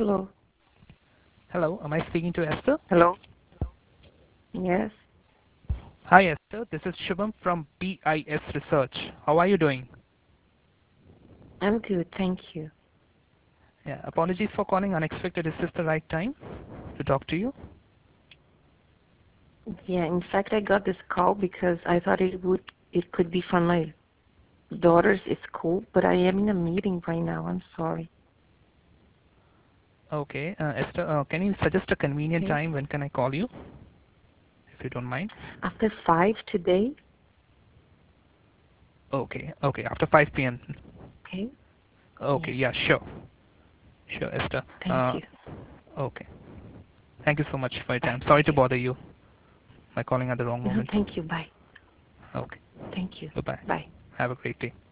Hello. Hello, am I speaking to Esther? Hello. Yes, Hi Esther, this is Shubham from BIS Research. How are you doing? I'm good, thank you. Yeah, apologies for calling unexpected. Is this the right time to talk to you? Yeah, in fact, I got this call because I thought it could be from my daughter's school, but I am in a meeting right now. I'm sorry. Okay, Esther, can you suggest a convenient Okay. time when can I call you, if you don't mind? After 5 today. Okay, okay, after 5 p.m. Okay. Okay, Yes. yeah, sure, sure, Esther. Thank you. Okay, thank you so much for your Bye. time. Thank Sorry to you. bother you by calling at the wrong No, moment. thank you. Bye. Okay, Thank you. goodbye. Bye. Have a great day.